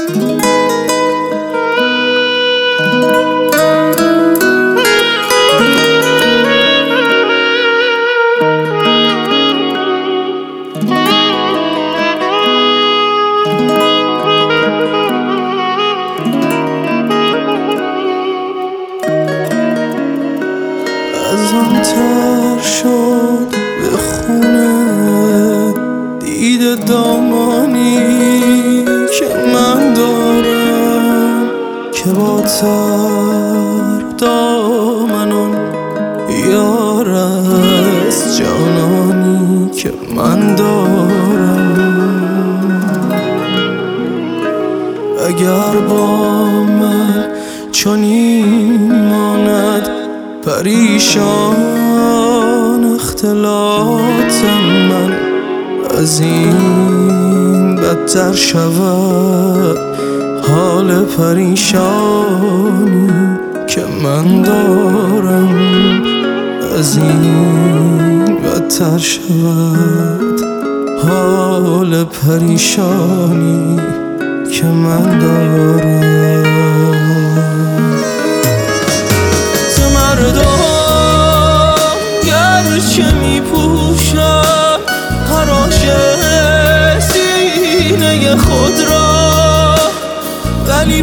ازم تر شد به خونه دید دامانی که من دارم، که با تر دامنم یار از جانانی که من دارم. اگر با من چنین ماند پریشان اختلاط من، از این بدتر شود حال پریشانی که من دارم، از این بدتر شود حال پریشانی که من دارم. مردم گرچه می پوشم خراش سینه خود را، ولی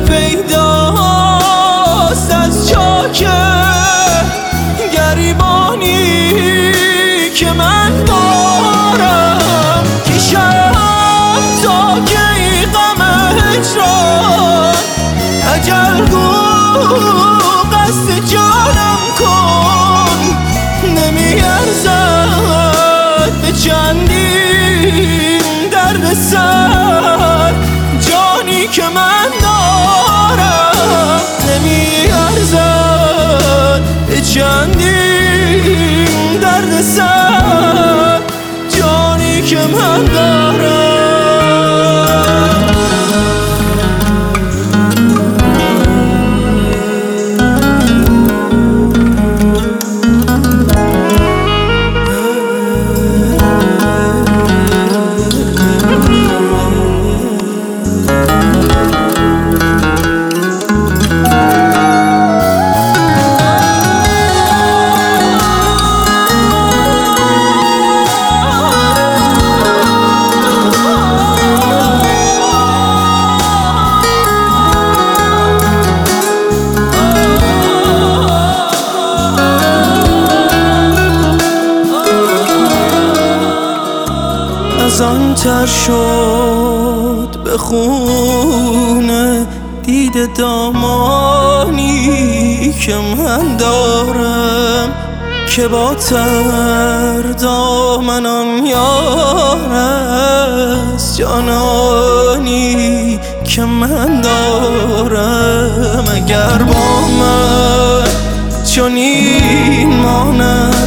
پیداست از چاک گریبانی که من دارم. کشم تا که ای غم هجران اجل گو قصد جانم کن، نمیارزد به چندین درد سر جانی که من دارم، نمیارزد به چندین درد سر جانی که من دارم. ازم تر شد به خونه دید دامانی که من دارم، که با تر دامنم یار از جانانی که من دارم. اگر با من چنین ماند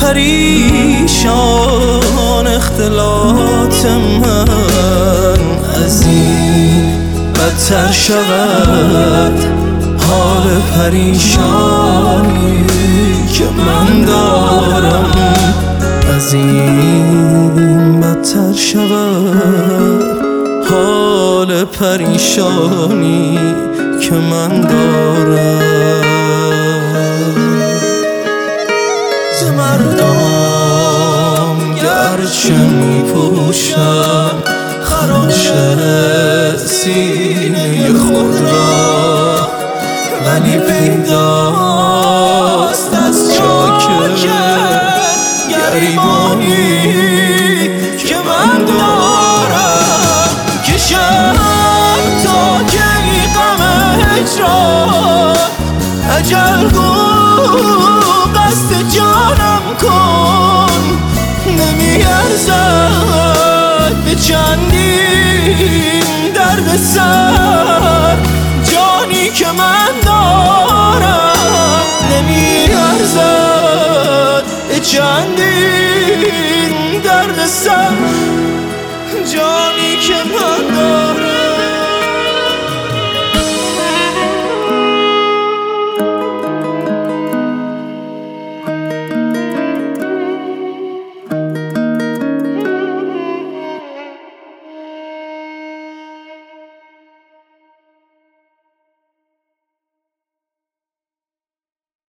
پریشان اختلاط من، از این بدتر شود حال پریشانی که من دارم، از این بدتر شود حال پریشانی که من دارم. مردم گرچه می پوشم خراش سینه خود را، ولی پیداست از چاک گریبانی که من دارم. کشم تا که ای غم هجران اجل گو قصد جانم کن، نمیارزد به چندین درد سر جانی که من دارم، نمیارزد به چندین درد سر جان